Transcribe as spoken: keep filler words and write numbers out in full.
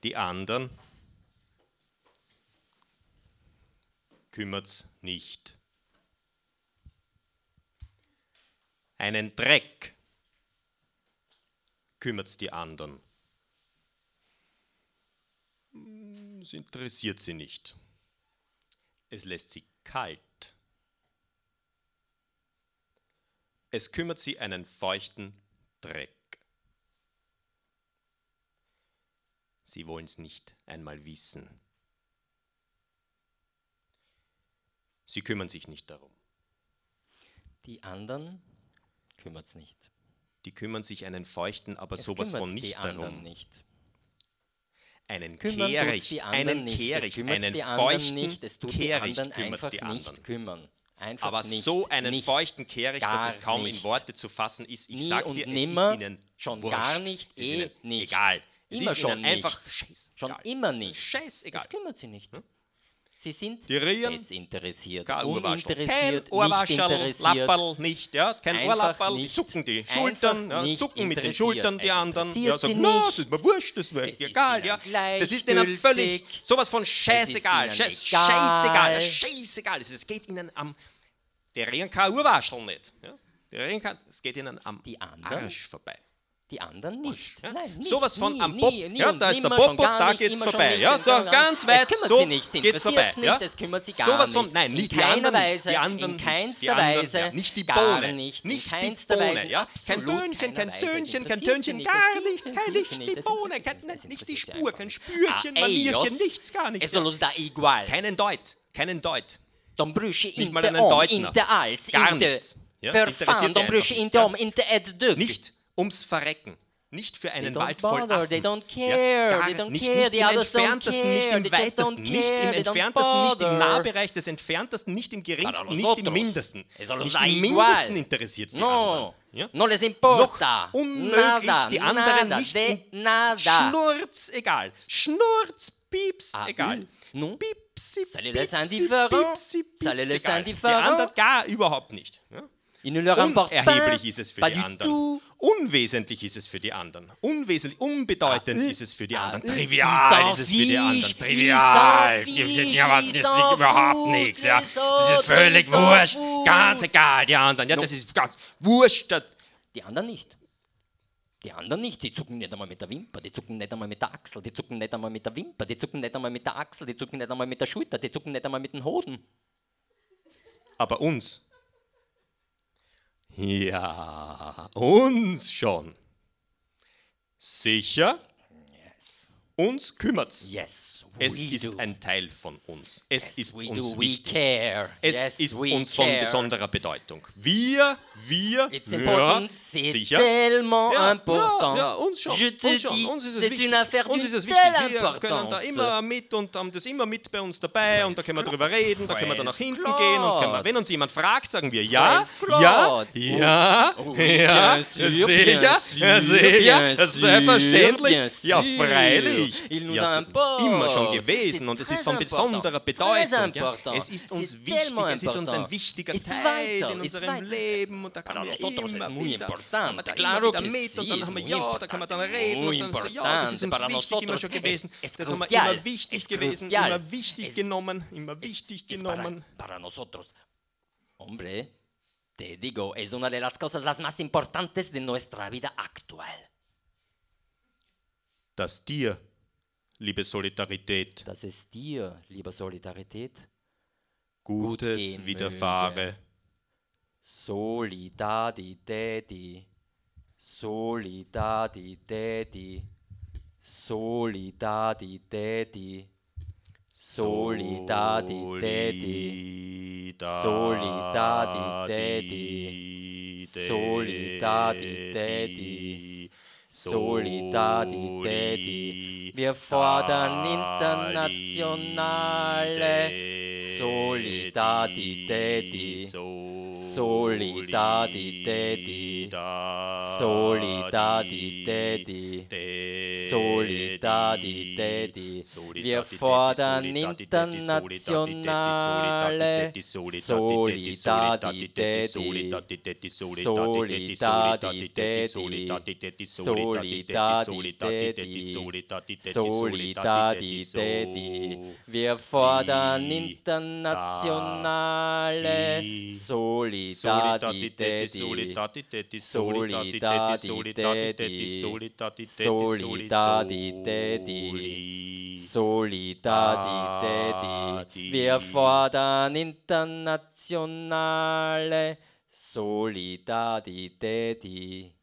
Die anderen kümmert's nicht. Einen Dreck kümmert's die anderen. Es interessiert sie nicht. Es lässt sie kalt. Es kümmert sie einen feuchten Dreck. Sie wollen's nicht einmal wissen. Sie kümmern sich nicht darum. Die anderen kümmert es nicht. Die kümmern sich einen feuchten, aber Es sowas von kümmert's nicht die anderen darum. nicht. Einen Kümmern tut's Kehricht, die anderen einen nicht. Es Kehricht, kümmert einen die anderen feuchten nicht. Es tut die Kehricht anderen kümmert's einfach die anderen. nicht kümmern. Einfach Aber nicht, so einen nicht, feuchten Kehricht, dass es gar kaum nicht. in Worte zu fassen ist. Ich Nie sag und dir, es nimmer, ist ihnen schon wurscht. gar nicht, Es ist eh ihnen nicht. egal. Es Immer ist schon ihnen nicht. einfach scheißegal. Schon immer nicht. Scheißegal. Das kümmert sie nicht. Sie sind Die Rieren, desinteressiert, kein Urwaschel. Kein uninteressiert, nicht Urwaschel, interessiert. Lapperl nicht, ja, kein Einfach Urlapperl, die nicht. zucken die Einfach Schultern, ja, nicht zucken mit den interessiert. Schultern die Es anderen, interessiert ja, sagen, sie na, nicht. das ist mir wurscht, das ist mir Es ist egal, ihnen ja, das ist ihnen völlig, gleichgültig. sowas von scheißegal, ihnen scheiß, egal. scheißegal, scheißegal, es geht ihnen am, der Rieren kein Urwaschel nicht, ja, der Rieren kann, es geht ihnen am Die anderen? Arsch vorbei. Die anderen nicht. Ja? Nein, nicht. Sowas von nie, am Bob, nie, nie ja, und da ist der nimmer, schon Popo, gar da nicht, geht's immer schon vorbei, nicht, ja, und da gar ganz nicht. weit, Es kümmert so sie nicht, geht's vorbei, interessiert's nicht, ja. es kümmert sie gar Sowas von, nicht. nein, In nicht die keiner anderen, Weise, nicht, die anderen in nicht, keinster die anderen, Weise, ja, nicht die gar Bohne, nicht, nicht in die keinster Bohne, Weise, ja, kein absolut Böhnchen, kein keiner Weise. Es Söhnchen, kein interessiert sie Tönchen, nicht, gar das nichts, kein interessiert Licht, sie die nicht, das Bohne, interessiert kein, sie nein, nicht, nicht das die interessiert sie Spur, einfach kein nicht. Spürchen, Ah, Manierchen, ellos, nichts, gar nichts. Eso los da igual. Keinen Deut, keinen Deut. De bryr sig Nicht mal inte einen om, Deutner. inte alls, Gar inte. nichts. Ja, För das fan, interessiert sie de bryr einfach sig nicht, inte ja. om, inte ett dugg. Nicht ums Verrecken. Nicht für einen They don't Wald voll bother, Affen. they don't Ja, care, gar they don't nicht, care, nicht the im others don't entferntesten, nicht care, im they just don't weitesten, nicht care, im they don't entferntesten, nicht im bother. Nahbereich des entferntesten, nicht im Para geringsten, nosotros. nicht im mindesten. Eso los Nicht da im igual. mindesten interessiert sie No, anderen. Ja? no les importa. Noch unmöglich, Nada, die anderen nada, nicht de in nada. Schnurz, egal. Schnurz, Pieps, Ah, egal. oui. Non. Pipsi, Ça les laisse Pipsi, indifférents. Pipsi, Pipsi, Ça les laisse egal. indifférents. Die anderen gar überhaupt nicht. Ja? Il ne leur importe Unerheblich pas, ist es für pas die du anderen. tout. Unwesentlich ist es für die anderen. Unwesentlich, unbedeutend Ah, ist es für die ah, anderen. ils Trivial s'en ist es für die anderen. fichent, Trivial. ils s'en Das fichent, ist ja ils das ist s'en überhaupt foutent, nichts. Ja. les Das autres, ist völlig ils s'en wurscht. foutent. Ganz egal, die anderen. Ja, das ist ganz wurscht. Das- Die anderen nicht. Die anderen nicht, die zucken nicht einmal mit der Wimper, die zucken nicht einmal mit der Achsel, die zucken nicht einmal mit der Wimper, die zucken nicht einmal mit der Achsel, die zucken nicht einmal mit der Schulter, die zucken nicht einmal mit den Hoden. Aber uns. Ja, uns schon. Sicher? Yes. Uns kümmert's. Yes, Es we ist do. ein Teil von uns. Es Yes, ist we uns do. We wichtig. care. Es Yes, ist we uns von care. besonderer Bedeutung. Wir, wir, It's ja, important, c'est sicher. tellement Ja, important. Ja, ja, uns schon. Je te uns schon. dis, Uns ist es c'est wichtig. une affaire uns ist d'une es wichtig. telle Wir können da importance. immer mit und haben das immer mit bei uns dabei und da können wir drüber reden, da können wir dann nach hinten Claude. gehen und können wir, wenn uns jemand fragt, sagen wir ja, Claude. ja, ja, Oh, ja, bien sûr, sicher, bien ja, sûr, sicher, bien ja, selbstverständlich, sûr, ja, bien sûr. freilich, Il nous ja, importe. immer schon gewesen C'est und es ist très von important. besonderer Très Bedeutung. Ja. important. Es ist uns C'est wichtig, tellement es ist uns ein important. wichtiger It's Teil vital, in it's unserem vital. Leben und da Para kann wir nosotros es immer muy wieder, importante, kann man da claro immer wieder que mit sí, und dann es haben wir muy ja, da kann man dann reden muy und dann so, ja, das ist uns importante. Para wichtig immer nosotros schon gewesen. es- es Das haben wir crucial, immer wichtig es gewesen, crucial. immer wichtig Es- genommen, immer wichtig Es para, genommen. para nosotros, hombre, te digo, es una de las cosas las más importantes de nuestra vida actual. Dass dir, liebe Solidarität, Dass es dir, liebe Solidarität, Gutes gehen widerfahre. Solidarität, Solidarität, Solidarität, Solidarität, Solidarität, Solidarität. Wir fordern internationale Solidarität. Solidarität, Solidarität, Solidarität. Wir fordern internationale Solidarität, Solidarität, Solidarität, Solidarität. Wir fordern internationale Solidarität, Solidarität, Solidarität, Solidarität. Wir fordern internationale Solidarität.